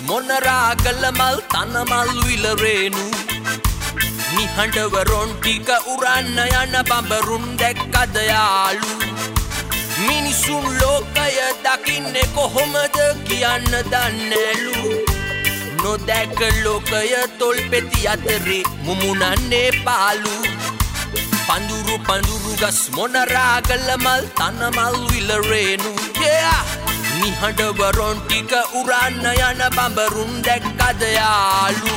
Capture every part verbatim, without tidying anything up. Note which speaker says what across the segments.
Speaker 1: මොනරාගල මල් තනමල් විලරේනු නිහඬව රොන් ටික උරන්න යන බඹරුන් දැක්කද යාළු මිනිසුන් ලෝකය දකින්නේ කොහොමද කියන්න දන්නේලු නොදැක ලෝකය තොල් පෙති අතරේ මුමුණන්නේ පාලු පඳුරු පඳුරු ගස් මොනරාගල මල් තනමල් විලරේනු yeah! නිහඬව රොන් ටික උරන්න යන බඹරුන් දැක්කද යාළු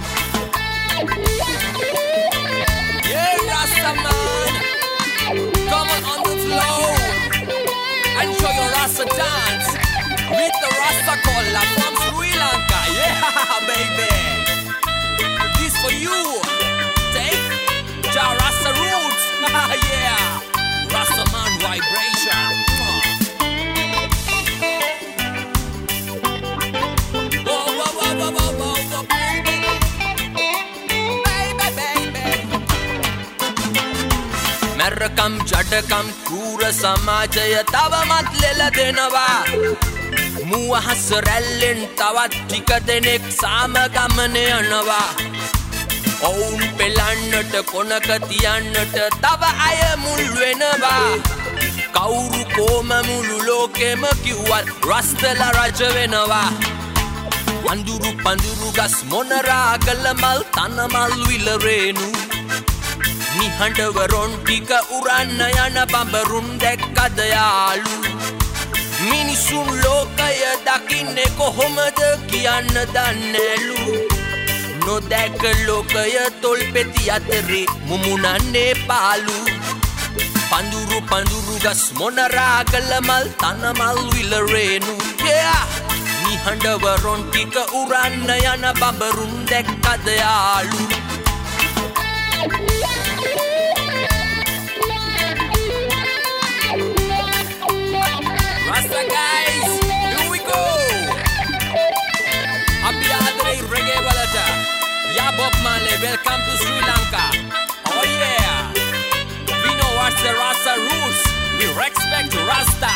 Speaker 1: yeah Rasta man come on on the flow and show your Rasta dance with the Rasta cola from Sri Lanka yeah baby this for you take ja Rasta roots yeah Rasta man vibration මැරකම් ජඩකම් කූර සමාජය තවමත් ලෙල දෙනවා මුවහස රැල්ලෙන් තවත් ටික දෙනෙක් සාමගමන යනවා ඔවුන් පෙලන්නට කොනක තියන්නට තව අය මුල් වෙනවා කවුරු කොම මුළු ලෝකෙම කිව්වත් රස්තලා රජ වෙනවා වඳුරු පඳුරු ගස් මොනරාගල මල් තනමල් විලරේනු නිහඬව රොන් ටික උරන්න යන බඹරුන් දැක්කද යාළු මිනිසුන් ලෝකය දකින්නේ කොහොමද කියන්න දන්නේලු නොදැක ලෝකය තොල් පෙති අතරේ මුමුණන්නේ පාලු පඳුරු පඳුරු ගස් මොනරාගල මල් තනමල් විලරේනු yeah! නිහඬව රොන් ටික උරන්න යන බඹරුන් දැක්කද යාළු Rasta guys, here we go. Happy Adre Reggae Walata. Yeah, Bob Marley, welcome to Sri Lanka. Oh yeah. We know what's the Rasta roots. We respect Rasta.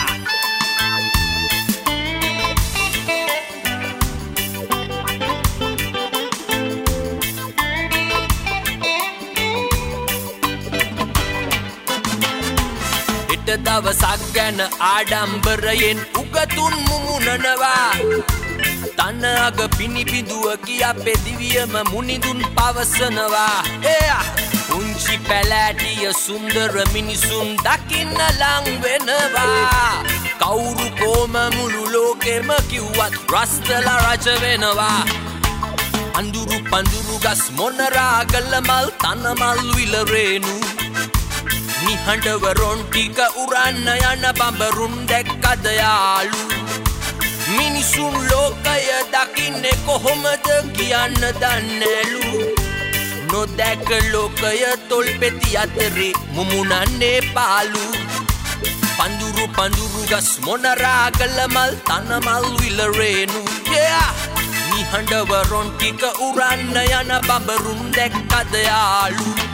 Speaker 1: දවසක් ගැන ආඩම්බරයෙන් උගතුන් මුමුණනවා තන අග පිනිපිදුව කියා පෙදිවියම මුනිදුන් පවසනවා එයා උංචි පැලෑටිය සුන්දර මිනිසුන් දකින්න ලං වෙනවා කවුරු කොම මුළු ලෝකෙම කිව්වත් රස්තලා රජ වෙනවා අඳුරු පඳුරු ගස් මොනරාගල මල් තනමල් විලරේනු නිහඬව රොන් ටික උරන්න යන බඹරුන් දැක්කද යාළු මිනිසුන් ලෝකය දකින්නේ කොහොමද කියන්න දන්නේලු නොදැක ලෝකය තොල් පෙති අතරේ මුමුණන්නේ පාලු පඳුරු පඳුරු ගස් මොනරාගල මල් තනමල් විලරේනු yeah! නිහඬව රොන් ටික උරන්න යන බඹරුන් දැක්කද යාළු